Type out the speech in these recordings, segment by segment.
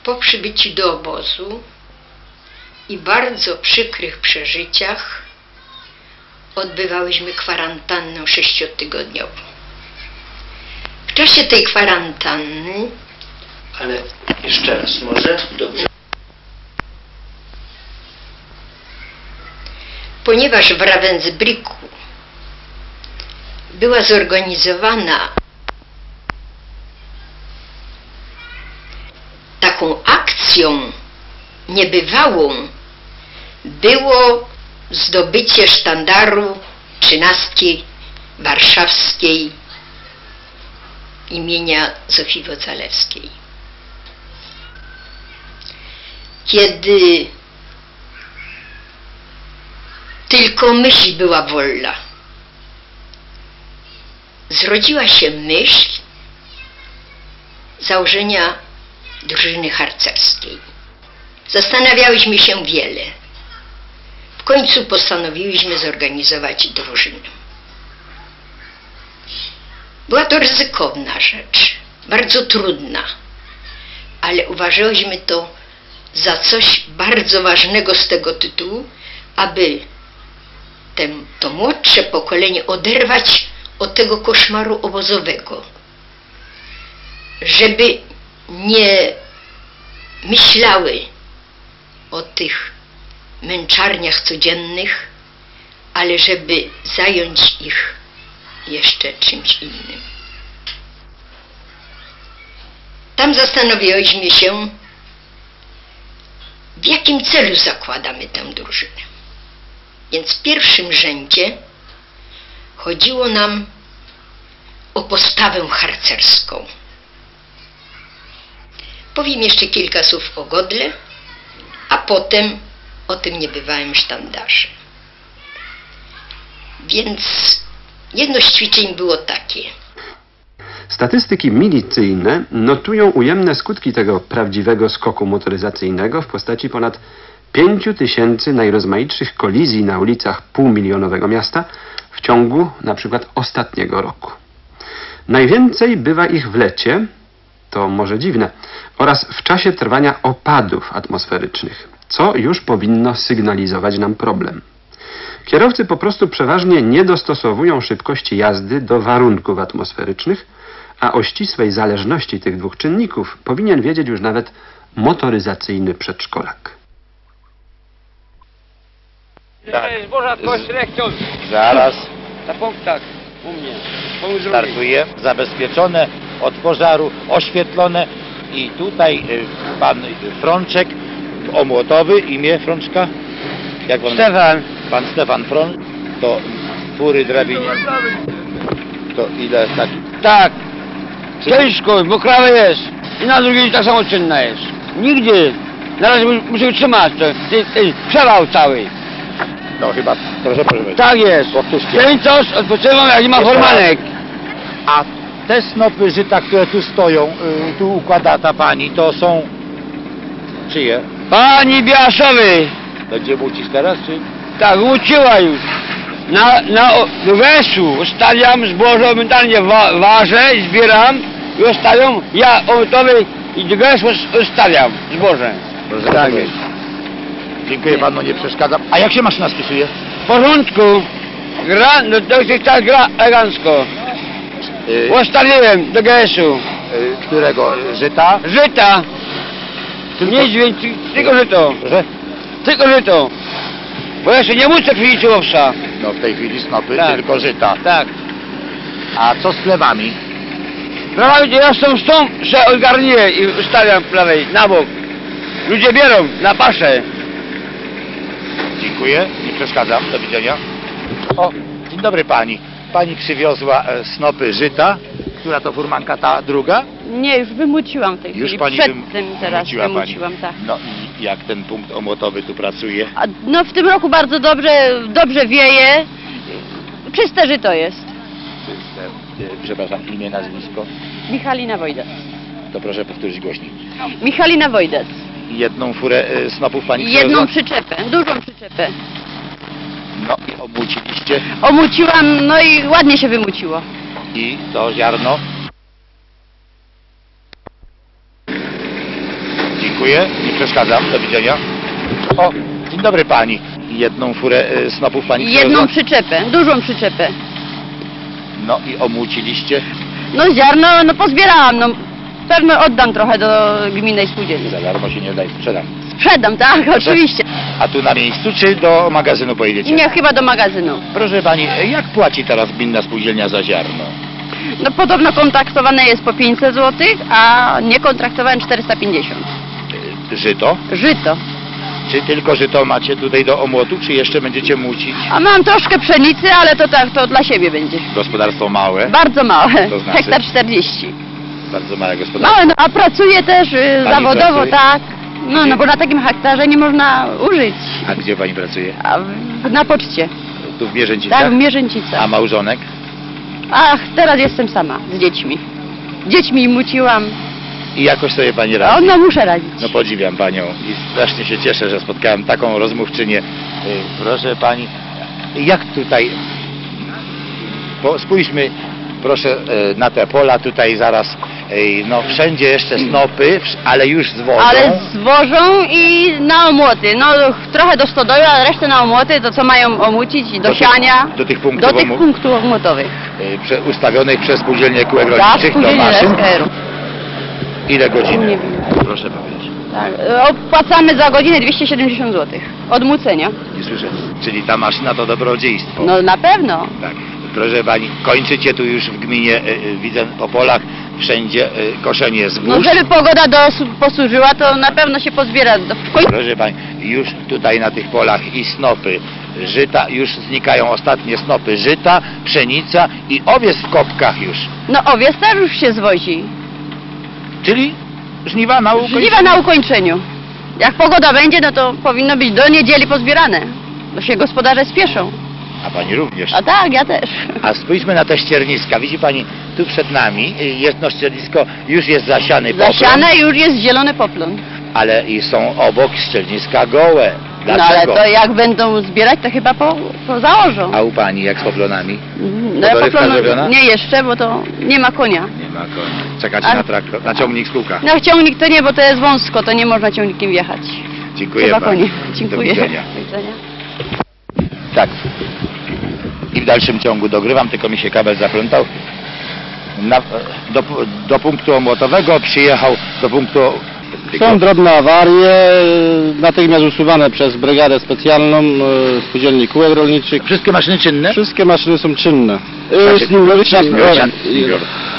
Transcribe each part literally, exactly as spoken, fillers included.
Po przybyciu do obozu i bardzo przykrych przeżyciach odbywałyśmy kwarantannę sześciotygodniową. W czasie tej kwarantanny... Ale jeszcze raz może? Dobrze. Ponieważ w Ravensbrücku była zorganizowana taką akcją niebywałą, było zdobycie sztandaru trzynastki warszawskiej imienia Zofii Wocalewskiej. Kiedy tylko myśl była wolna, zrodziła się myśl założenia drużyny harcerskiej. Zastanawiałyśmy się wiele. W końcu postanowiłyśmy zorganizować drużynę. Była to ryzykowna rzecz, bardzo trudna, ale uważałyśmy to za coś bardzo ważnego z tego tytułu, aby ten, to młodsze pokolenie oderwać od tego koszmaru obozowego, żeby nie myślały o tych męczarniach codziennych, ale żeby zająć ich jeszcze czymś innym. Tam zastanowiłyśmy się, w jakim celu zakładamy tę drużynę. Więc w pierwszym rzędzie chodziło nam o postawę harcerską. Powiem jeszcze kilka słów o godle, a potem o tym niebywałym sztandarze. Więc jedno z ćwiczeń było takie. Statystyki milicyjne notują ujemne skutki tego prawdziwego skoku motoryzacyjnego w postaci ponad pięciu tysięcy najrozmaitszych kolizji na ulicach półmilionowego miasta w ciągu na przykład ostatniego roku. Najwięcej bywa ich w lecie, to może dziwne, oraz w czasie trwania opadów atmosferycznych, co już powinno sygnalizować nam problem. Kierowcy po prostu przeważnie nie dostosowują szybkości jazdy do warunków atmosferycznych, a o ścisłej zależności tych dwóch czynników powinien wiedzieć już nawet motoryzacyjny przedszkolak. Tak. Zboża koślechcią. Zaraz. Na punktach u mnie. Startuje, zabezpieczone od pożaru, oświetlone i tutaj y, pan Frączek, omłotowy, imię Frączka? Jak pan? Stefan. Pan Stefan Frączek, to fury drabiny. To ile tak? Tak. Ciężko, mokrawe jest. I na drugiej tak samo czynna jest. Nigdy. Na razie muszę wytrzymać to. Ten, ten przewał cały. No chyba, proszę proszę. Tak jest. Powtórzcie. Dzień coś odpoczywam, jak nie ma formanek. A te snopy żyta, które tu stoją, y, tu układa ta pani, to są czyje? Pani Biaszowy. Będzie mucić teraz, czy? Tak, uczyła już. Na, na do wesu ustawiam zboże, momentalnie wa, ważę, zbieram i ustawiam. Ja omytowy i do wesu ustawiam zboże. Proszę Tak bardzo. jest. Dziękuję panu, nie przeszkadzam. A jak się maszyna spisuje? W porządku. Gra, no to się tak gra elegancko. Y, Ustawiłem do gesu. y, którego? Żyta? Żyta. Tylko- Nic więcej, tylko żyto. Proszę? Tylko żyto. Bo jeszcze nie muszę chwilić owsa. No w tej chwili snopy, Tak. tylko żyta. Tak. A co z plewami? Prawie ja tą stąd się ogarnię i ustawiam prawej, na bok. Ludzie bierą na paszę. Dziękuję, nie przeszkadzam, do widzenia. O, dzień dobry pani. Pani przywiozła e, snopy żyta. Która to furmanka, ta druga? Nie, już wymuciłam w tej Już chwili. pani Przed wym- tym teraz wymuciła pani. wymuciłam, tak. No i jak ten punkt omłotowy tu pracuje? A, no w tym roku bardzo dobrze, dobrze wieje. Czyste żyto jest. Czyste, e, przepraszam, imię, nazwisko. Michalina Wojdec. To proszę powtórzyć głośniej. Michalina Wojdec. Jedną furę e, snopów pani Jedną przywiozła? przyczepę, dużą przyczepę. No i obmuciliście. Omuciłam, no i ładnie się wymuciło. I to ziarno? Dziękuję. Dziękuję, nie przeszkadzam, do widzenia. O, dzień dobry pani. Jedną furę e, snopów pani Jedną przywiozła? przyczepę, dużą przyczepę. No i omłóciliście? No ziarno, no pozbierałam, no pewno oddam trochę do gminnej spółdzielni. Za darmo się nie daj, sprzedam. Sprzedam, tak, oczywiście. A tu na miejscu, czy do magazynu pojedziecie? Nie, chyba do magazynu. Proszę pani, jak płaci teraz gminna spółdzielnia za ziarno? No podobno kontraktowane jest po pięćset złotych, a niekontraktowane czterysta pięćdziesiąt. E, Żyto? Żyto. Czy tylko żyto macie tutaj do omłotu, czy jeszcze będziecie mucić? A mam troszkę pszenicy, ale to tak, to dla siebie będzie. Gospodarstwo małe? Bardzo małe, To znaczy? hektar czterdzieści. Bardzo małe gospodarstwo. Małe, no, a pracuję też y, Pani zawodowo, pracuje? tak. No, Gdzie? no bo na takim hektarze nie można użyć. A gdzie pani pracuje? A w, na poczcie, Tu w Mierzęcicach? tak, w Mierzęcicach. A małżonek? Ach, teraz jestem sama z dziećmi. Dziećmi muciłam, I jakoś sobie pani a radzi? no muszę radzić. No podziwiam panią i strasznie się cieszę, że spotkałem taką rozmówczynię. Y, Proszę pani, jak tutaj, po, spójrzmy proszę y, na te pola tutaj zaraz, y, no wszędzie jeszcze snopy, wsz- ale już zwożą. Ale zwożą i na omłoty. No trochę do stodoły, a resztę na omłoty, to co mają omucić do, Do tych- siania. do tych punktów do tych omu- punktów omłotowych. y, prze, ustawionych przez spółdzielnię kółek Tak, rolniczych do spółdzielnie maszyn. S K R-u. Ile godziny? Nie wiem. Proszę powiedzieć. Tak, opłacamy za godzinę dwieście siedemdziesiąt złotych. Od mucenia. Nie słyszę. Czyli ta maszyna to dobrodziejstwo. No na pewno. Tak. Proszę pani, kończycie tu już w gminie, y, y, widzę po polach, wszędzie y, koszenie zbóż. No żeby pogoda dos- posłużyła, to na pewno się pozbiera. Do- w końcu- Proszę pani, już tutaj na tych polach i snopy żyta, już znikają ostatnie snopy żyta, pszenica i owiec w kopkach już. No owiec też już się zwozi. Czyli żniwa na ukończeniu. Żniwa na ukończeniu. Jak pogoda będzie, no to powinno być do niedzieli pozbierane. Bo się gospodarze spieszą. A pani również. A tak, ja też. A spójrzmy na te ścierniska. Widzi pani, tu przed nami y, jedno ściernisko już jest zasiany poplon, Zasiane już jest zielony poplon. ale i są obok ścierniska gołe. No ale Dlaczego? to jak będą zbierać, to chyba po, po założą. A u pani jak z poplonami? No ja Podorywka poplonu zrobiona? nie jeszcze, bo to nie ma konia. Nie ma konia. Czekacie A- na traktor, na ciągnik z kółka. No ciągnik to nie, bo to jest wąsko, to nie można ciągnikiem wjechać. Dziękuję Chyba pani. konie. Do Dziękuję. widzenia. Do widzenia. Tak. I w dalszym ciągu dogrywam, tylko mi się kabel zaplątał. Na, do, do punktu omłotowego przyjechał do punktu... Są drobne awarie, e, natychmiast usuwane przez brygadę specjalną e, spółdzielni kółek rolniczych. Wszystkie maszyny czynne? Wszystkie maszyny są czynne. Znaczy, E, Śnigur- Śnigur- śnigur-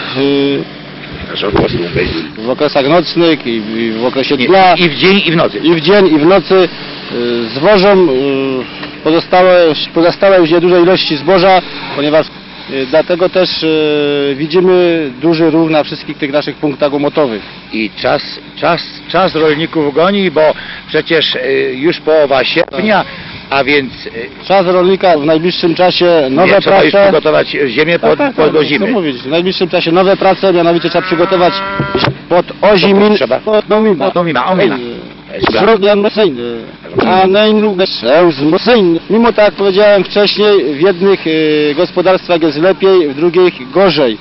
Proszę o głos dłużej. e, W okresach nocnych i i w okresie I, dnia, I w dzień, i w nocy. i w dzień, i w nocy e, zwożą e, pozostałe, pozostałe już nieduże ilości zboża, ponieważ e, dlatego też e, widzimy duży ruch na wszystkich tych naszych punktach umotowych. I czas, czas, czas rolników goni, bo przecież y, już połowa sierpnia, a więc y, Czas rolnika w najbliższym czasie nowe nie, trzeba już prace. przygotować ziemię pod, Tak, tak, pod tak, do zimy. co mówić. W najbliższym czasie nowe prace, mianowicie trzeba przygotować pod ozimin... Trzeba? Pod omina. Pod omina, omina. Program mocyjny. A najnowsze wzmocnienie. Mimo tak jak powiedziałem wcześniej, w jednych e, gospodarstwach jest lepiej, w drugich gorzej.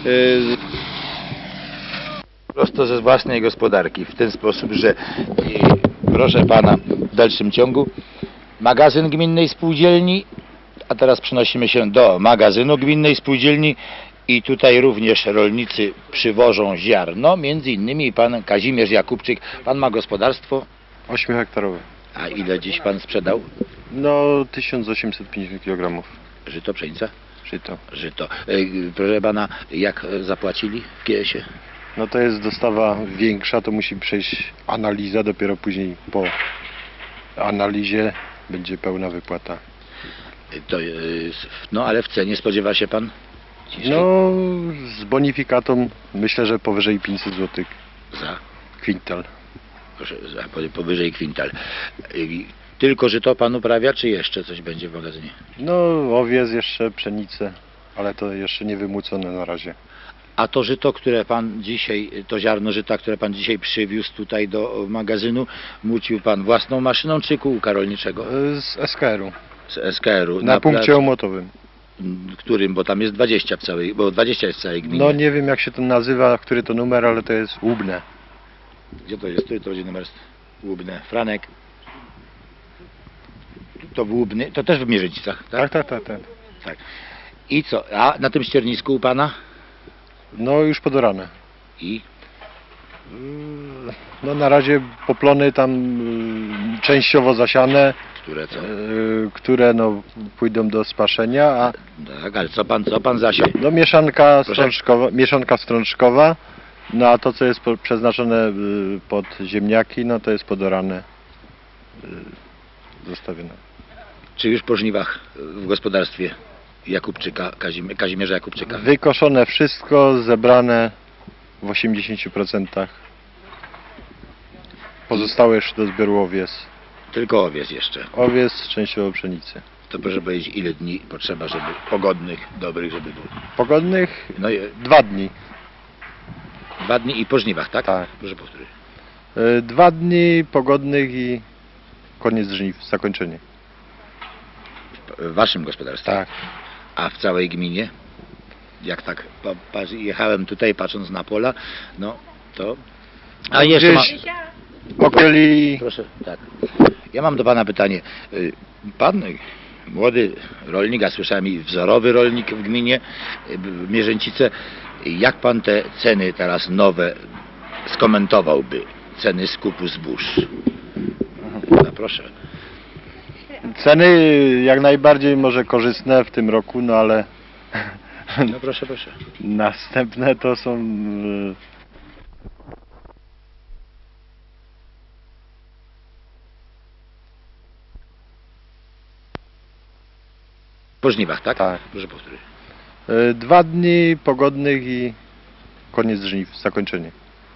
E, Prosto ze własnej gospodarki, w ten sposób, że y, proszę pana, w dalszym ciągu magazyn gminnej spółdzielni, a teraz przenosimy się do magazynu gminnej spółdzielni i tutaj również rolnicy przywożą ziarno, między innymi pan Kazimierz Jakubczyk. Pan ma gospodarstwo, ośmiohektarowe. a ile dziś pan sprzedał? No tysiąc osiemset pięćdziesiąt kilogramów Żyto, pszenica? żyto. Żyto. Y, proszę pana, jak zapłacili w K S ie? No to jest dostawa większa, to musi przejść analiza, dopiero później po analizie będzie pełna wypłata. Y, To, y, no ale w cenie spodziewa się pan? No z bonifikatą myślę, że powyżej pięćset złotych Za? kwintal. Proszę, za, po- powyżej kwintal. Y, Tylko, że to pan uprawia, czy jeszcze coś będzie w magazynie? No owiec jeszcze, pszenicę, ale to jeszcze nie wymucone na razie. A to żyto, które pan dzisiaj, to ziarno żyta, które pan dzisiaj przywiózł tutaj do magazynu, mucił pan własną maszyną czy kółka rolniczego? E, Z S K R-u, Z S K er-u. na punkcie plac- omłotowym. Którym, bo tam jest dwadzieścia w całej, bo dwadzieścia jest w całej gminie. No nie wiem jak się to nazywa, który to numer, ale to jest Łubne. Gdzie to jest? Tu to będzie numer Łubne. Franek. To w Łubny, to też w Mierzycach, tak? Tak, tak, tak, tak. Tak. I co? A na tym ściernisku u pana? No już podorane. I? No na razie poplony tam y, częściowo zasiane, Które co? y, które no pójdą do spaszenia, a Tak, ale co pan, co pan zasiął? no mieszanka Proszę? strączkowa, mieszanka strączkowa, no a to co jest po, przeznaczone y, pod ziemniaki, no to jest podorane, y, zostawione. Czy już po żniwach w gospodarstwie Jakubczyka, Kazim, Kazimierza Jakubczyka? Wykoszone wszystko, zebrane w osiemdziesięciu procentach. Pozostałe jeszcze do zbioru owies. Tylko owiec jeszcze. Owies, częściowo pszenicy. To proszę powiedzieć, ile dni potrzeba, żeby pogodnych, dobrych, żeby było? Pogodnych No i dwa dni. dwa dni i po żniwach, tak? Tak. Proszę powtórzyć. Y, Dwa dni pogodnych i koniec żniw, zakończenie. W waszym gospodarstwie? Tak. A w całej gminie? Jak tak pa, pa, jechałem tutaj patrząc na pola, no to... A jeszcze mam... Gdzieś okoli... Proszę, tak. Ja mam do pana pytanie. Y, Pan, y, młody rolnik, a słyszałem i wzorowy rolnik w gminie y, w Mierzęcice, jak pan te ceny teraz nowe skomentowałby? Ceny skupu zbóż. No proszę. Ceny jak najbardziej może korzystne w tym roku, no ale No proszę, proszę. następne to są... y, Po żniwach, tak? Tak. Proszę powtórzyć. y, Dwa dni pogodnych i koniec żniw, zakończenie.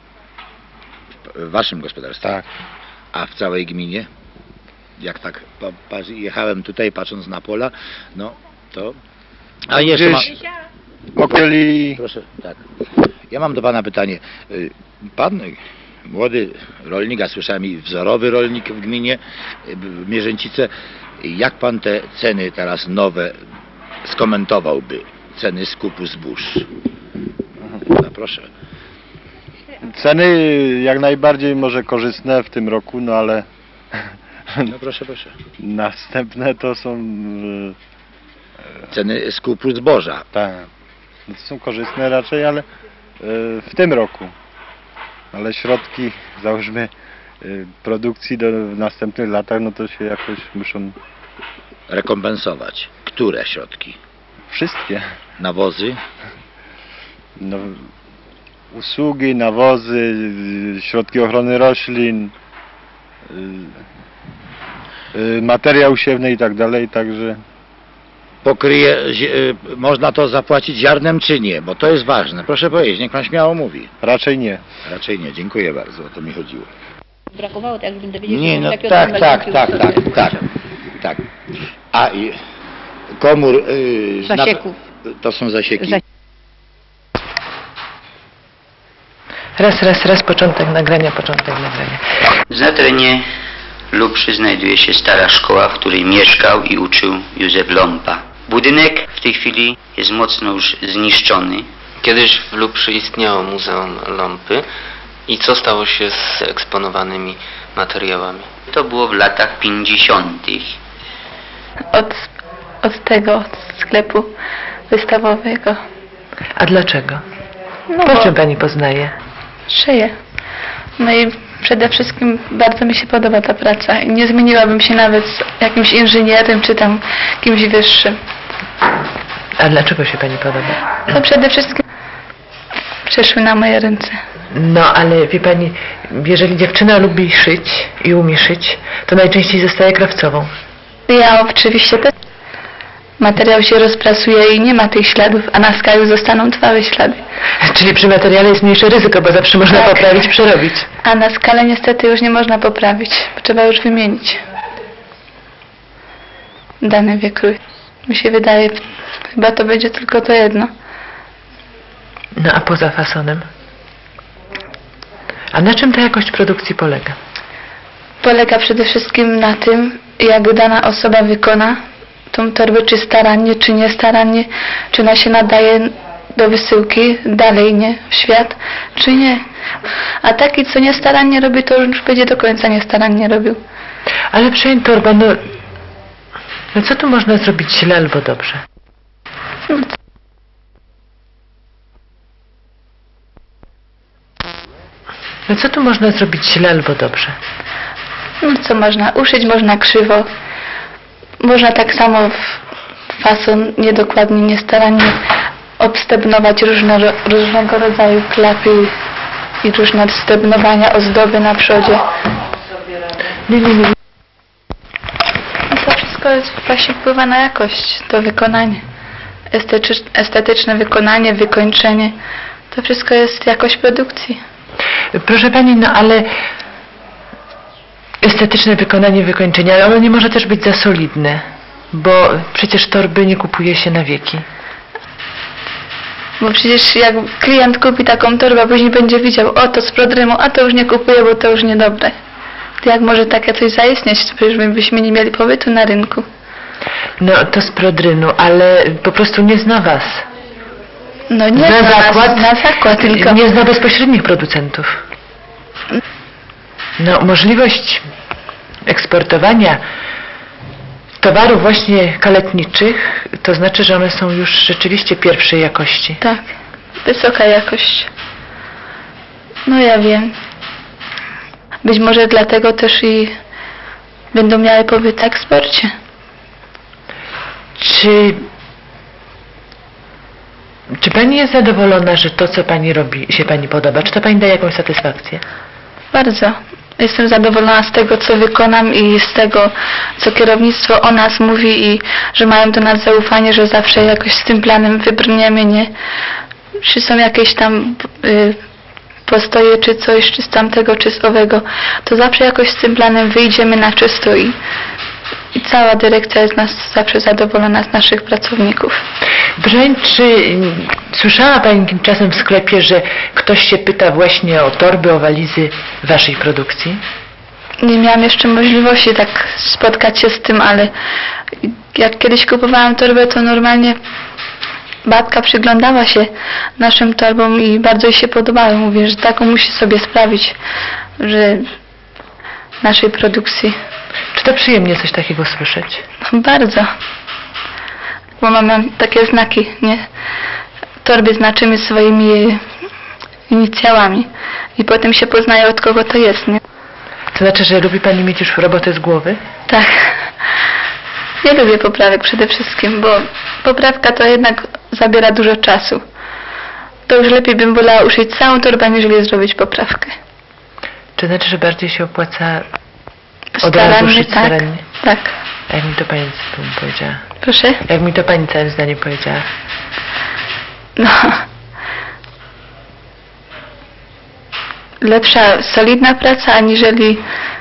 W waszym gospodarstwie? Tak. A w całej gminie? Jak tak pa, pa, jechałem tutaj patrząc na pola, no to... A jeszcze ma... Gdzieś okoli... Proszę, tak. Ja mam do pana pytanie. Y, Pan, y, młody rolnik, a słyszałem i wzorowy rolnik w gminie y, w Mierzęcice, jak pan te ceny teraz nowe skomentowałby? Ceny skupu zbóż. No proszę. Ceny jak najbardziej może korzystne w tym roku, no ale No proszę, proszę. następne to są... y, Ceny skupu zboża. Tak. No to są korzystne raczej, ale y, w tym roku. Ale środki, załóżmy, y, produkcji do w następnych latach, no to się jakoś muszą... Rekompensować. Które środki? Wszystkie. Nawozy? No, usługi, nawozy, y, środki ochrony roślin, y, y, materiał siewny i tak dalej, także... Pokryje, zi- y, można to zapłacić ziarnem czy nie? Bo to jest ważne. Proszę powiedzieć, niech pan śmiało mówi. Raczej nie. Raczej nie. Dziękuję bardzo, o to mi chodziło. Brakowało tak, żebym dowiedzieć Nie, się, no jakie tak, są tak, warunki tak, tak, ustosowania. tak, tak. A i komór... y, zna- Zasieków. To są zasieki. Za- Raz, raz, raz, początek nagrania, początek nagrania. Na terenie Lubrzy znajduje się stara szkoła, w której mieszkał i uczył Józef Lompa. Budynek w tej chwili jest mocno już zniszczony. Kiedyś w Lubrzy istniało Muzeum Lompy. I co stało się z eksponowanymi materiałami? To było w latach pięćdziesiątych. Od, od tego, od sklepu wystawowego. A dlaczego? No Po bo czym pani poznaje? szyję. No i przede wszystkim bardzo mi się podoba ta praca. I nie zmieniłabym się nawet z jakimś inżynierem czy tam kimś wyższym. A dlaczego się pani podoba? No przede wszystkim przeszły na moje ręce. No, ale wie pani, jeżeli dziewczyna lubi szyć i umie szyć, to najczęściej zostaje krawcową. Ja oczywiście też. Materiał się rozprasuje i nie ma tych śladów, a na skaju zostaną trwałe ślady. Czyli przy materiale jest mniejsze ryzyko, bo zawsze można Tak. poprawić, przerobić. A na skalę niestety już nie można poprawić. Trzeba już wymienić dany wykrój. Mi się wydaje, chyba to będzie tylko to jedno. No a poza fasonem? A na czym ta jakość produkcji polega? Polega przede wszystkim na tym, jak dana osoba wykona tą torbę, czy starannie, czy niestarannie, czy ona się nadaje do wysyłki dalej, nie? W świat, czy nie? A taki, co niestarannie robi, to już będzie do końca niestarannie robił. Ale przejń torba, no, no co tu można zrobić źle albo dobrze? No co tu można zrobić źle albo dobrze? No co można? Uszyć można krzywo. Można tak samo w fason niedokładnie, niestarannie obstebnować różne, różnego rodzaju klapy i różne stebnowania, ozdoby na przodzie. Nie, nie, nie. No to wszystko jest, właśnie wpływa na jakość, to wykonanie. Estetycz, estetyczne wykonanie, wykończenie. To wszystko jest jakość produkcji. Proszę pani, no ale estetyczne wykonanie wykończenia, ale ono nie może też być za solidne, bo przecież torby nie kupuje się na wieki. Bo przecież jak klient kupi taką torbę, a później będzie widział, o to z prodrymu, a to już nie kupuję, bo to już niedobre. To jak może takie coś zaistnieć? Przecież my byśmy nie mieli pobytu na rynku. No to z prodrynu, ale po prostu nie zna was. No nie zna zna zakład, nas, na zakład tylko. Nie zna bezpośrednich producentów. No możliwość eksportowania towarów właśnie kaletniczych, to znaczy, że one są już rzeczywiście pierwszej jakości. Tak, wysoka jakość. No ja wiem. Być może dlatego też i będą miały pobyt w eksporcie. Czy, czy pani jest zadowolona, że to, co pani robi, się pani podoba? Czy to pani daje jakąś satysfakcję? Bardzo. Jestem zadowolona z tego, co wykonam i z tego, co kierownictwo o nas mówi i że mają do nas zaufanie, że zawsze jakoś z tym planem wybrniemy, nie? Czy są jakieś tam y, postoje, czy coś, czy z tamtego, czy z owego, to zawsze jakoś z tym planem wyjdziemy na czysto i, i cała dyrekcja jest nas zawsze zadowolona z naszych pracowników. Broń, czy słyszała pani tymczasem w sklepie, że ktoś się pyta właśnie o torby, o walizy waszej produkcji? Nie miałam jeszcze możliwości tak spotkać się z tym, ale jak kiedyś kupowałam torbę, to normalnie babka przyglądała się naszym torbom i bardzo jej się podobały. Mówię, że taką musi sobie sprawić, że naszej produkcji. Czy to przyjemnie coś takiego słyszeć? Bardzo. Bo mamy takie znaki, nie? Torby znaczymy swoimi inicjałami i potem się poznaje, od kogo to jest, nie? To znaczy, że lubi pani mieć już robotę z głowy? Tak. Nie lubię poprawek przede wszystkim, bo poprawka to jednak zabiera dużo czasu. To już lepiej bym wolała uszyć całą torbę, aniżeli zrobić poprawkę. To znaczy, że bardziej się opłaca od razu szyć tak, starannie? Tak. A jak mi to pani powiedziała? Proszę? Jak mi to pani całym zdaniem powiedziała? No. Lepsza, solidna praca, aniżeli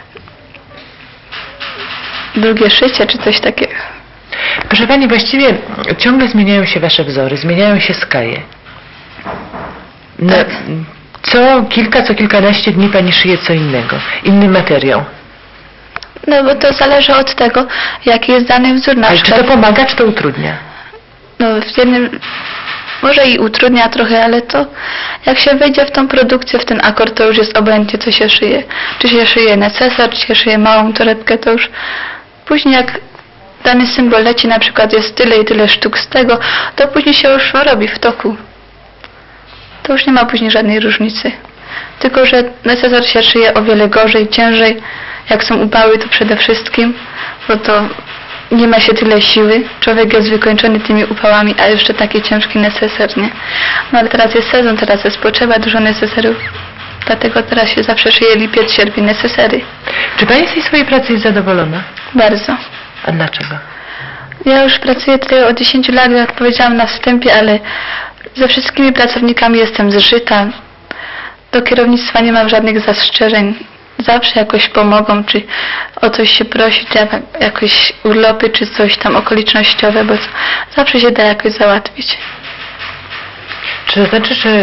drugie szycie, czy coś takiego. Proszę pani, właściwie ciągle zmieniają się wasze wzory, zmieniają się skaje. No, tak. Co kilka, co kilkanaście dni pani szyje co innego, inny materiał. No bo to zależy od tego, jaki jest dany wzór. Na Ale przykład, czy to pomaga, czy to utrudnia? No w jednym, może i utrudnia trochę, ale to jak się wejdzie w tą produkcję, w ten akord, to już jest obojętnie, co się szyje. Czy się szyje necesar, czy się szyje małą torebkę, to już później jak dany symbol leci, na przykład jest tyle i tyle sztuk z tego, to później się już robi w toku. To już nie ma później żadnej różnicy. Tylko że necesar się szyje o wiele gorzej, ciężej. Jak są upały, to przede wszystkim, bo to nie ma się tyle siły. Człowiek jest wykończony tymi upałami, a jeszcze taki ciężki neseser, nie? No ale teraz jest sezon, teraz jest potrzeba dużo neseserów. Dlatego teraz się zawsze szyje lipiec, sierpień, nesesery. Czy pani z tej swojej pracy jest zadowolona? Bardzo. A dlaczego? Ja już pracuję tutaj od dziesięciu lat, jak powiedziałam na wstępie, ale ze wszystkimi pracownikami jestem zżyta. Do kierownictwa nie mam żadnych zastrzeżeń. Zawsze jakoś pomogą, czy o coś się prosić, jakoś urlopy, czy coś tam okolicznościowe, bo zawsze się da jakoś załatwić. Czy to znaczy, że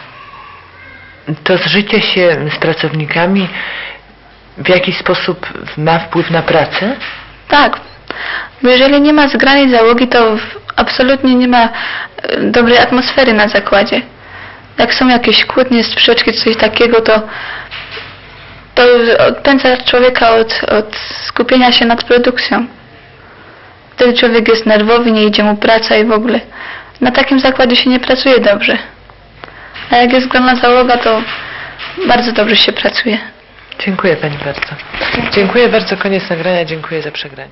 to zżycie się z pracownikami w jakiś sposób ma wpływ na pracę? Tak, bo jeżeli nie ma zgranej załogi, to absolutnie nie ma e, dobrej atmosfery na zakładzie. Jak są jakieś kłótnie, sprzeczki, coś takiego, to to odpędza człowieka od, od skupienia się nad produkcją. Wtedy człowiek jest nerwowy, nie idzie mu praca i w ogóle. Na takim zakładzie się nie pracuje dobrze. A jak jest grona załoga, to bardzo dobrze się pracuje. Dziękuję Pani bardzo. Dziękuję bardzo, koniec nagrania, dziękuję za przegranie.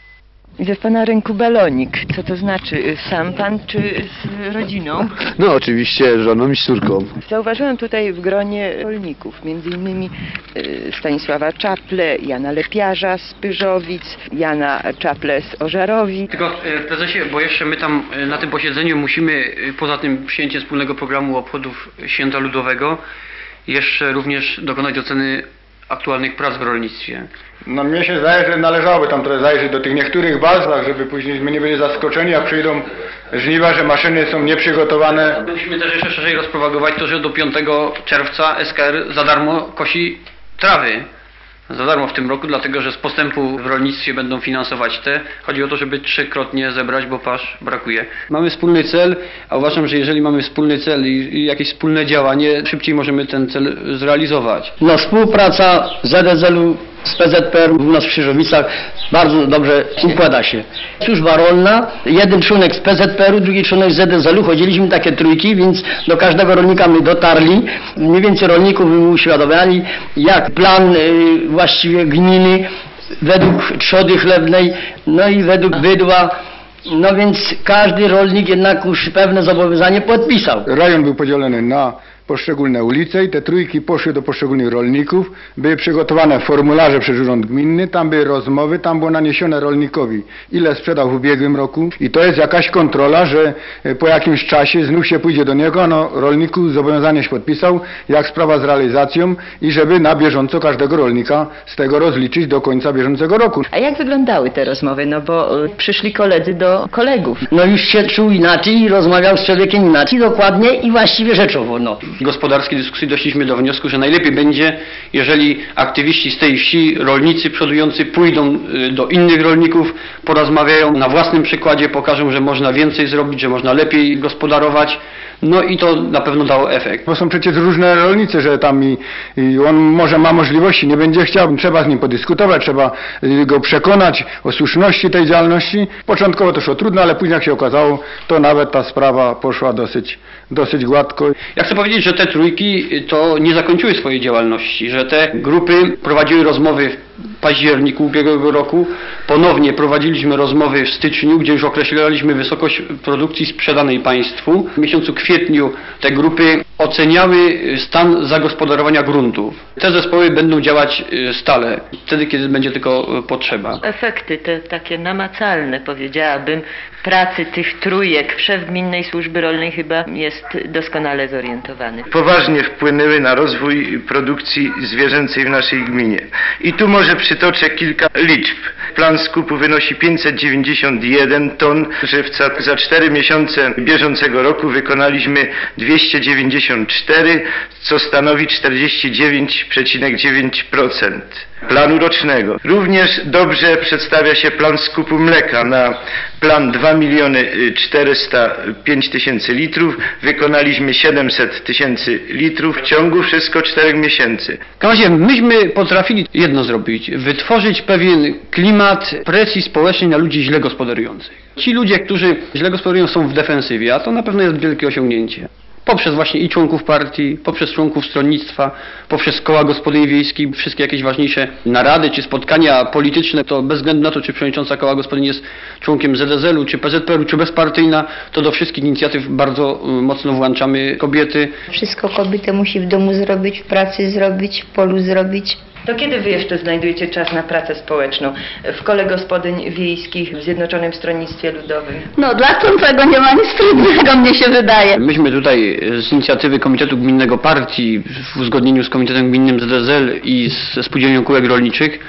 Widzę w Pana ręku balonik. Co to znaczy? Sam Pan czy z rodziną? No oczywiście żoną i z córką. Zauważyłam tutaj w gronie rolników, między innymi Stanisława Czaple, Jana Lepiarza z Pyrzowic, Jana Czaple z Ożarowi. Tylko prezesie, bo jeszcze my tam na tym posiedzeniu musimy, poza tym przyjęciem wspólnego programu obchodów Święta Ludowego, jeszcze również dokonać oceny aktualnych prac w rolnictwie. No mnie się zdaje, że należałoby tam trochę zajrzeć do tych niektórych bazach, żeby później my nie byli zaskoczeni, jak przyjdą żniwa, że maszyny są nieprzygotowane. Musimy też jeszcze szerzej rozpropagować to, że do piątego czerwca S K R za darmo kosi trawy. Za darmo w tym roku, dlatego że z postępu w rolnictwie będą finansować te. Chodzi o to, żeby trzykrotnie zebrać, bo pasz brakuje. Mamy wspólny cel, a uważam, że jeżeli mamy wspólny cel i, i jakieś wspólne działanie, szybciej możemy ten cel zrealizować. No współpraca Z D Z L-u z P Z P R u nas w Krzyżowicach bardzo dobrze układa się. Służba rolna, jeden członek z P Z P R u, drugi członek z Z D Z L-u, chodziliśmy takie trójki, więc do każdego rolnika my dotarli. Mniej więcej rolników my uświadamiali, jak plan y, właściwie gminy według trzody chlebnej, no i według bydła. No więc każdy rolnik jednak już pewne zobowiązanie podpisał. Rejon był podzielony na poszczególne ulice i te trójki poszły do poszczególnych rolników. Były przygotowane formularze przez Urząd Gminny, tam były rozmowy, tam było naniesione rolnikowi, ile sprzedał w ubiegłym roku. I to jest jakaś kontrola, że po jakimś czasie znów się pójdzie do niego, no rolniku zobowiązanie się podpisał, jak sprawa z realizacją i żeby na bieżąco każdego rolnika z tego rozliczyć do końca bieżącego roku. A jak wyglądały te rozmowy? No bo y, przyszli koledzy do kolegów. No już się czuł inaczej i rozmawiał z człowiekiem inaczej, dokładnie i właściwie rzeczowo. No. W gospodarskiej dyskusji doszliśmy do wniosku, że najlepiej będzie, jeżeli aktywiści z tej wsi, rolnicy przodujący pójdą do innych rolników, porozmawiają, na własnym przykładzie pokażą, że można więcej zrobić, że można lepiej gospodarować. No i to na pewno dało efekt. Bo są przecież różne rolnicy, że tam i, i on może ma możliwości, nie będzie chciał, trzeba z nim podyskutować, trzeba go przekonać o słuszności tej działalności. Początkowo to szło trudno, ale później jak się okazało, to nawet ta sprawa poszła dosyć, dosyć gładko. Ja chcę powiedzieć, że te trójki to nie zakończyły swojej działalności, że te grupy prowadziły rozmowy w październiku ubiegłego roku, ponownie prowadziliśmy rozmowy w styczniu, gdzie już określaliśmy wysokość produkcji sprzedanej państwu. W miesiącu kwietniu te grupy oceniały stan zagospodarowania gruntów. Te zespoły będą działać stale, wtedy kiedy będzie tylko potrzeba. Efekty te takie namacalne, powiedziałabym, pracy tych trójek szef Gminnej Służby Rolnej chyba jest doskonale zorientowany. Poważnie wpłynęły na rozwój produkcji zwierzęcej w naszej gminie. I tu może przytoczę kilka liczb. Plan skupu wynosi pięćset dziewięćdziesiąt jeden ton żywca. Za cztery miesiące bieżącego roku wykonaliśmy dwieście dziewięćdziesiąt cztery, co stanowi czterdzieści dziewięć przecinek dziewięć procent planu rocznego. Również dobrze przedstawia się plan skupu mleka. Na plan dwa miliony czterysta pięć tysięcy litrów wykonaliśmy siedemset tysięcy litrów w ciągu wszystko czterech miesięcy. W każdym razie myśmy potrafili jedno zrobić, wytworzyć pewien klimat presji społecznej na ludzi źle gospodarujących. Ci ludzie, którzy źle gospodarują, są w defensywie, a to na pewno jest wielkie osiągnięcie. Poprzez właśnie i członków partii, poprzez członków stronnictwa, poprzez koła gospodyń wiejskich, wszystkie jakieś ważniejsze narady czy spotkania polityczne, to bez względu na to, czy przewodnicząca koła gospodyń jest członkiem Z D Z L-u, czy P Z P R-u, czy bezpartyjna, to do wszystkich inicjatyw bardzo mocno włączamy kobiety. Wszystko kobieta musi w domu zrobić, w pracy zrobić, w polu zrobić. To kiedy wy jeszcze znajdujecie czas na pracę społeczną w kole gospodyń wiejskich w Zjednoczonym Stronnictwie Ludowym? No dla chcącego nie ma nic trudnego, mnie się wydaje. Myśmy tutaj z inicjatywy Komitetu Gminnego Partii w uzgodnieniu z Komitetem Gminnym Z D Z L i ze Spółdzielnią Kółek Rolniczych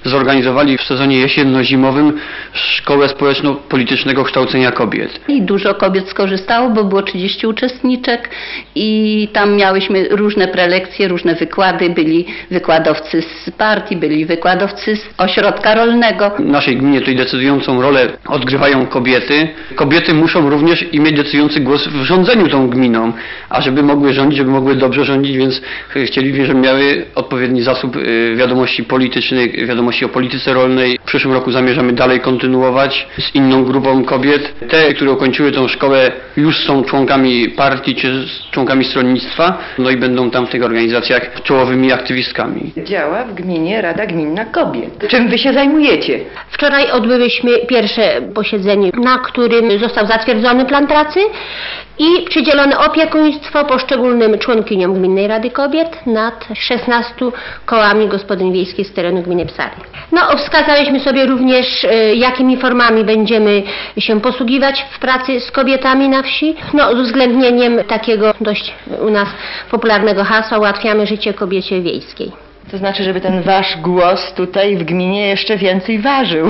zorganizowali w sezonie jesienno-zimowym Szkołę Społeczno-Politycznego Kształcenia Kobiet. I dużo kobiet skorzystało, bo było trzydzieści uczestniczek i tam miałyśmy różne prelekcje, różne wykłady. Byli wykładowcy z partii, byli wykładowcy z ośrodka rolnego. W naszej gminie tutaj decydującą rolę odgrywają kobiety. Kobiety muszą również mieć decydujący głos w rządzeniu tą gminą, a żeby mogły rządzić, żeby mogły dobrze rządzić, więc chcieliśmy, żeby miały odpowiedni zasób wiadomości politycznych, wiadomości o polityce rolnej. W przyszłym roku zamierzamy dalej kontynuować z inną grupą kobiet. Te, które ukończyły tą szkołę, już są członkami partii czy członkami stronnictwa, no i będą tam w tych organizacjach czołowymi aktywistkami. Działa w gminie Rada Gminna Kobiet. Czym wy się zajmujecie? Wczoraj odbyłyśmy pierwsze posiedzenie, na którym został zatwierdzony plan pracy i przydzielono opiekuństwo poszczególnym członkiniom Gminnej Rady Kobiet nad szesnastoma kołami gospodyń wiejskich z terenu gminy Psary. No, wskazałyśmy sobie również, y, jakimi formami będziemy się posługiwać w pracy z kobietami na wsi. No, z uwzględnieniem takiego dość u nas popularnego hasła: ułatwiamy życie kobiecie wiejskiej. To znaczy, żeby ten wasz głos tutaj w gminie jeszcze więcej ważył.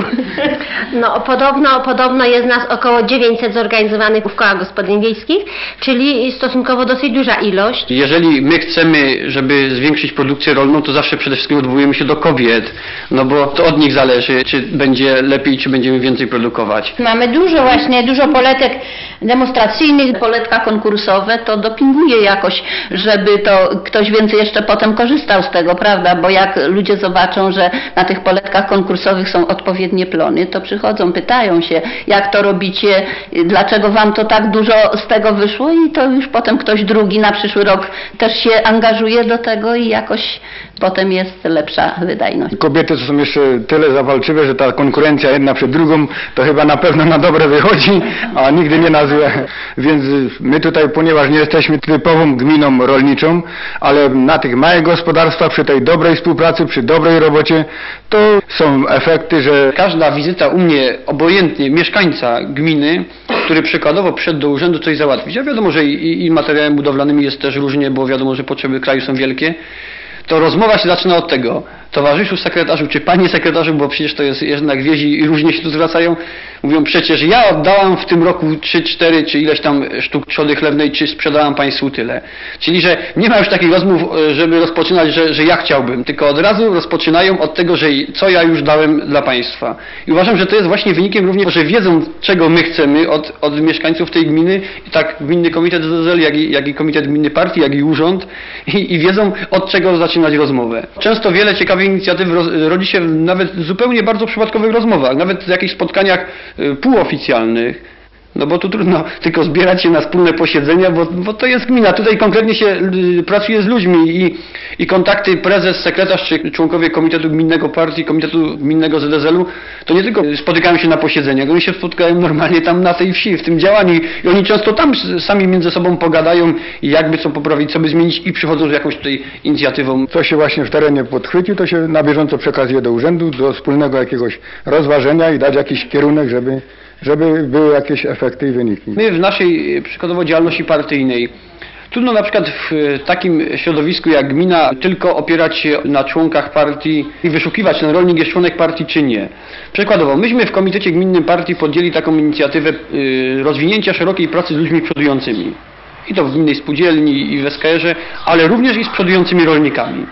No podobno, podobno jest nas około dziewięćset zorganizowanych w kołach gospodyń wiejskich, czyli stosunkowo dosyć duża ilość. Jeżeli my chcemy, żeby zwiększyć produkcję rolną, to zawsze przede wszystkim odwołujemy się do kobiet, no bo to od nich zależy, czy będzie lepiej, czy będziemy więcej produkować. Mamy dużo właśnie, dużo poletek demonstracyjnych. Poletka konkursowe to dopinguje jakoś, żeby to ktoś więcej jeszcze potem korzystał z tego, prawda? Bo jak ludzie zobaczą, że na tych poletkach konkursowych są odpowiednie plony, to przychodzą, pytają się, jak to robicie, dlaczego wam to tak dużo z tego wyszło, i to już potem ktoś drugi na przyszły rok też się angażuje do tego i jakoś potem jest lepsza wydajność. Kobiety są jeszcze tyle zawalczywe, że ta konkurencja jedna przed drugą to chyba na pewno na dobre wychodzi, a nigdy nie na złe. Więc my tutaj, ponieważ nie jesteśmy typową gminą rolniczą, ale na tych małych gospodarstwach, przy tej dobrej współpracy, przy dobrej robocie, to są efekty, że... Każda wizyta u mnie, obojętnie mieszkańca gminy, który przykładowo przyszedł do urzędu coś załatwić, a wiadomo, że i, i materiałem budowlanym jest też różnie, bo wiadomo, że potrzeby kraju są wielkie, to rozmowa się zaczyna od tego: towarzyszu sekretarzu, czy panie sekretarzu, bo przecież to jest jednak wiezi i różnie się tu zwracają, mówią: przecież ja oddałam w tym roku trzy, cztery czy ileś tam sztuk trzody chlewnej, czy sprzedałam państwu tyle. Czyli, że nie ma już takich rozmów, żeby rozpoczynać, że, że ja chciałbym, tylko od razu rozpoczynają od tego, że co ja już dałem dla państwa. I uważam, że to jest właśnie wynikiem również, że wiedzą, czego my chcemy od, od mieszkańców tej gminy, i tak Gminny Komitet Z Z L, jak i, jak i Komitet Gminny Partii, jak i Urząd, i, i wiedzą, od czego zaczynać rozmowę. Często wiele ciekawych inicjatyw rodzi się nawet w zupełnie bardzo przypadkowych rozmowach, nawet w jakichś spotkaniach półoficjalnych. No bo tu trudno tylko zbierać się na wspólne posiedzenia, bo, bo to jest gmina. Tutaj konkretnie się y, pracuje z ludźmi i, i kontakty prezes, sekretarz czy członkowie Komitetu Gminnego Partii, Komitetu Gminnego Z D Z L-u to nie tylko spotykają się na posiedzeniach, oni się spotkają normalnie tam na tej wsi, w tym działaniu, i oni często tam sami między sobą pogadają i jakby co poprawić, co by zmienić, i przychodzą z jakąś tutaj inicjatywą. Co się właśnie w terenie podchwyci, to się na bieżąco przekazuje do urzędu, do wspólnego jakiegoś rozważenia i dać jakiś kierunek, żeby żeby były jakieś efekty i wyniki. My w naszej przykładowo działalności partyjnej trudno na przykład w takim środowisku jak gmina tylko opierać się na członkach partii i wyszukiwać, ten rolnik jest członek partii czy nie. Przykładowo, myśmy w Komitecie Gminnym Partii podjęli taką inicjatywę rozwinięcia szerokiej pracy z ludźmi przodującymi. I to w Gminnej Spółdzielni i w S K R-ze, ale również i z przodującymi rolnikami.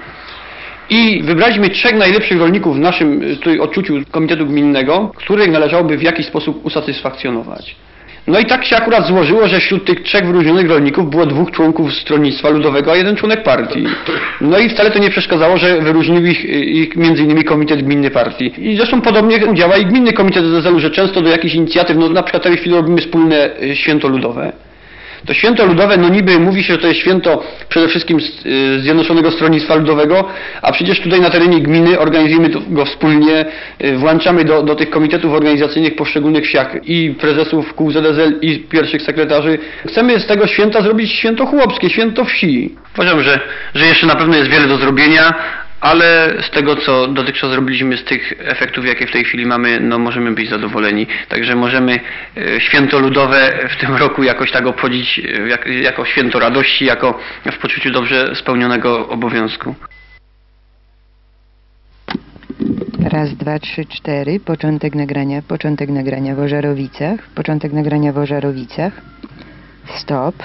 I wybraliśmy trzech najlepszych rolników w naszym tutaj odczuciu Komitetu Gminnego, których należałoby w jakiś sposób usatysfakcjonować. No i tak się akurat złożyło, że wśród tych trzech wyróżnionych rolników było dwóch członków Stronnictwa Ludowego, a jeden członek partii. No i wcale to nie przeszkadzało, że wyróżnił ich, ich między innymi Komitet Gminny Partii. I zresztą podobnie działa i Gminny Komitet Z D Z L-u, że często do jakichś inicjatyw, no na przykład w tej chwili robimy wspólne święto ludowe. To święto ludowe, no niby mówi się, że to jest święto przede wszystkim Zjednoczonego Stronnictwa Ludowego, a przecież tutaj na terenie gminy organizujemy go wspólnie, włączamy do, do tych komitetów organizacyjnych w poszczególnych wsiach i prezesów kół Z D Z L, i pierwszych sekretarzy. Chcemy z tego święta zrobić święto chłopskie, święto wsi. Uważam, że, że jeszcze na pewno jest wiele do zrobienia, ale z tego, co dotychczas zrobiliśmy, z tych efektów, jakie w tej chwili mamy, no możemy być zadowoleni. Także możemy święto ludowe w tym roku jakoś tak obchodzić jak, jako święto radości, jako w poczuciu dobrze spełnionego obowiązku. Raz, dwa, trzy, cztery. Początek nagrania, początek nagrania w Ożarowicach. Początek nagrania w Ożarowicach. Stop.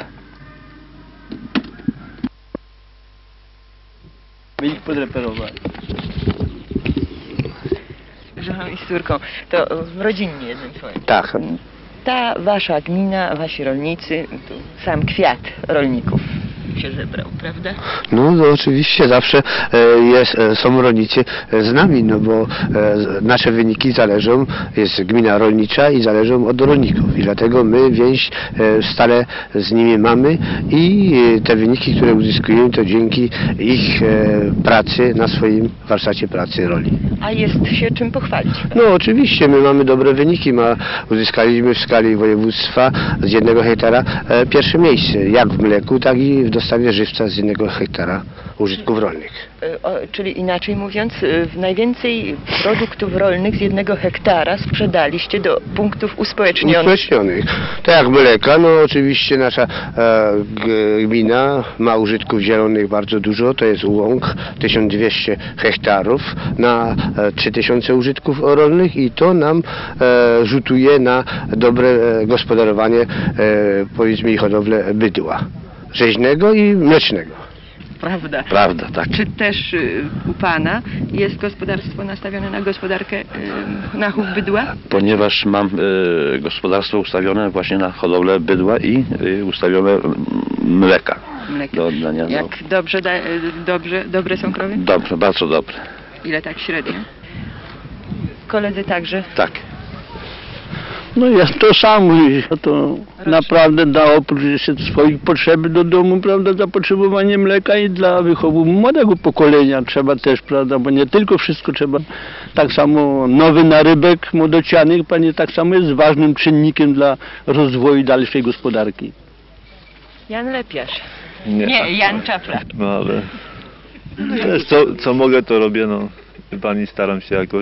My ich podreperowali. Żoną i z córką. To rodzinnie jednym słowem. Tak. Ta wasza gmina, wasi rolnicy, tu sam kwiat rolników się zebrał, prawda? No, no oczywiście zawsze e, jest, e, są rolnicy e, z nami, no bo e, nasze wyniki zależą, jest gmina rolnicza i zależą od rolników i dlatego my więź e, stale z nimi mamy i e, te wyniki, które uzyskujemy, to dzięki ich e, pracy na swoim warsztacie pracy roli. A jest się czym pochwalić. No oczywiście, my mamy dobre wyniki, ma, uzyskaliśmy w skali województwa z jednego hektara e, pierwsze miejsce, jak w mleku, tak i w dostawie żywca z jednego hektara użytków rolnych. O, czyli inaczej mówiąc, w najwięcej produktów rolnych z jednego hektara sprzedaliście do punktów uspołecznionych. Uspołecznionych. Tak jak mleka, no oczywiście nasza e, gmina ma użytków zielonych bardzo dużo, to jest łąk, tysiąc dwieście hektarów na e, trzy tysiące użytków rolnych i to nam e, rzutuje na dobre e, gospodarowanie, e, powiedzmy i hodowlę bydła rzeźnego i mlecznego. Prawda. Prawda, tak. Czy też y, u Pana jest gospodarstwo nastawione na gospodarkę, y, na chów bydła? Ponieważ mam y, gospodarstwo ustawione właśnie na hodowlę bydła i y, ustawione mleka. Mleka. Do oddania, Jak no. dobrze, da, y, dobrze, dobre są krowy? Dobrze, bardzo dobre. Ile tak średnio? Koledzy także? Tak. No jest to samo, to naprawdę da oprócz jeszcze swoich potrzeb do domu, prawda, zapotrzebowanie mleka i dla wychowu młodego pokolenia trzeba też, prawda, bo nie tylko wszystko trzeba, tak samo nowy narybek młodocianych, panie, tak samo jest ważnym czynnikiem dla rozwoju dalszej gospodarki. Jan Lepiarz. Nie, Nie Jan Czapla. No ale też co, co mogę, to robię, no. Pani, staram się jakoś.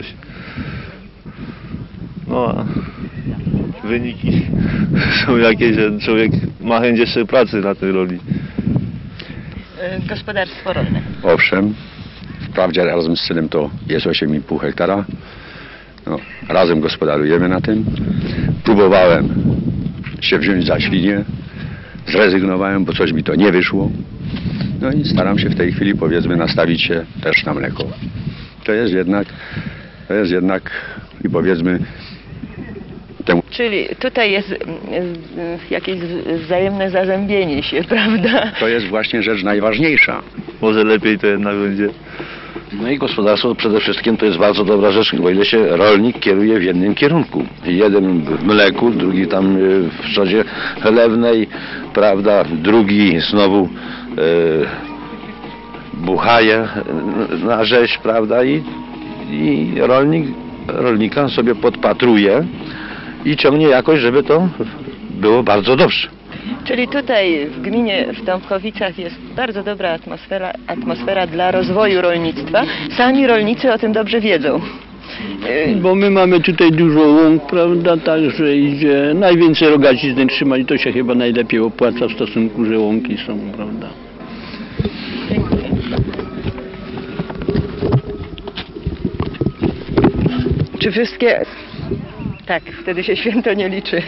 No a wyniki są jakieś, że człowiek ma chęć jeszcze pracy na tej roli. Y, gospodarstwo rolne. Owszem, wprawdzie razem z synem to jest osiem i pół hektara. No, razem gospodarujemy na tym. Próbowałem się wziąć za świnie, zrezygnowałem, bo coś mi to nie wyszło. No i staram się w tej chwili, powiedzmy, nastawić się też na mleko. To jest jednak, to jest jednak i powiedzmy temu. Czyli tutaj jest y, y, jakieś wzajemne zazębienie się, prawda? To jest właśnie rzecz najważniejsza. Może lepiej to jednak będzie. No i gospodarstwo przede wszystkim to jest bardzo dobra rzecz, bo ile się rolnik kieruje w jednym kierunku. Jeden w mleku, drugi tam w trzodzie chlewnej, prawda, drugi znowu e, buchaje na rzeź, prawda, i, i rolnik, rolnika sobie podpatruje i ciągnie jakoś, żeby to było bardzo dobrze. Czyli tutaj w gminie w Tomkowicach jest bardzo dobra atmosfera, atmosfera dla rozwoju rolnictwa. Sami rolnicy o tym dobrze wiedzą. Bo my mamy tutaj dużo łąk, prawda, także idzie najwięcej rogacizny trzymać, to się chyba najlepiej opłaca w stosunku, że łąki są, prawda. Czy wszystkie... Tak, wtedy się święto nie liczy.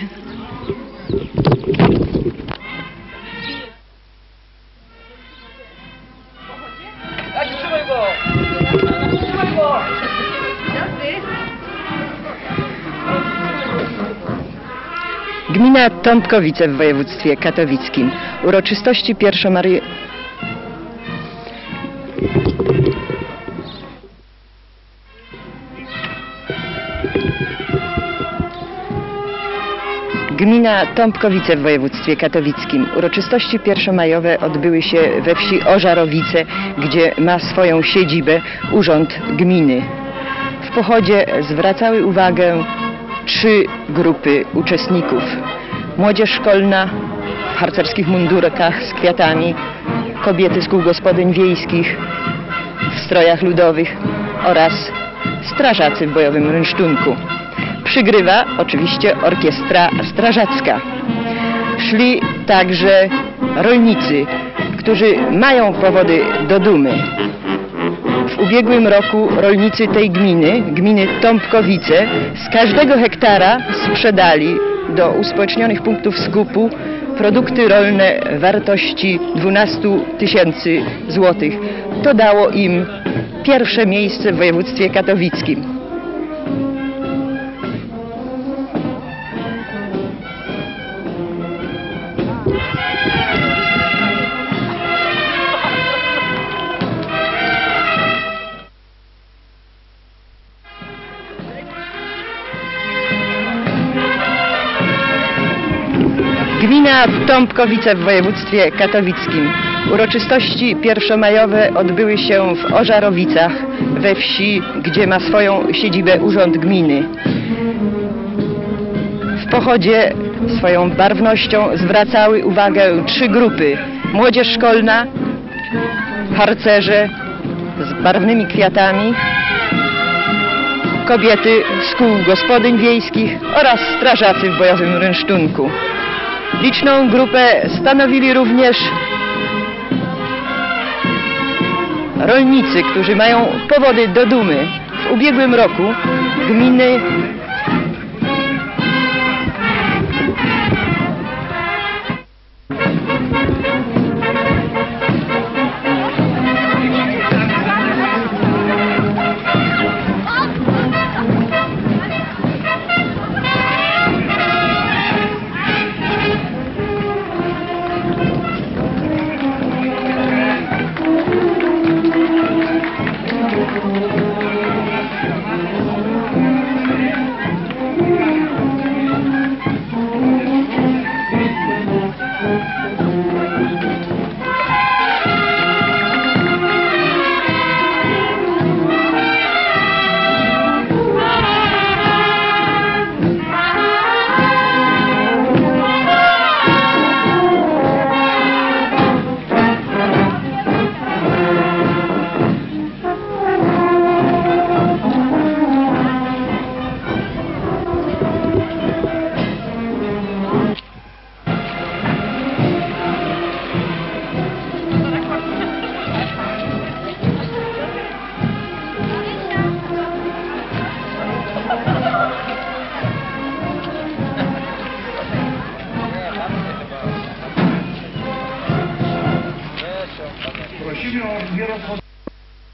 Gmina Tomkowice w województwie katowickim. Uroczystości pierwszomary... Gmina Tomkowice w województwie katowickim. Uroczystości pierwszomajowe odbyły się we wsi Ożarowice, gdzie ma swoją siedzibę Urząd Gminy. W pochodzie zwracały uwagę trzy grupy uczestników. Młodzież szkolna w harcerskich mundurkach z kwiatami, kobiety z kół gospodyń wiejskich w strojach ludowych oraz strażacy w bojowym rynsztunku. Przygrywa oczywiście orkiestra strażacka. Szli także rolnicy, którzy mają powody do dumy. W ubiegłym roku rolnicy tej gminy, gminy Tąpkowice, z każdego hektara sprzedali do uspołecznionych punktów skupu produkty rolne wartości dwanaście tysięcy złotych. To dało im pierwsze miejsce w województwie katowickim. Gmina Tąpkowice w województwie katowickim. Uroczystości pierwszomajowe odbyły się w Ożarowicach, we wsi, gdzie ma swoją siedzibę Urząd Gminy. W pochodzie swoją barwnością zwracały uwagę trzy grupy. Młodzież szkolna, harcerze z barwnymi kwiatami, kobiety z kół gospodyń wiejskich oraz strażacy w bojowym rynsztunku. Liczną grupę stanowili również rolnicy, którzy mają powody do dumy. W ubiegłym roku gminy prosimy o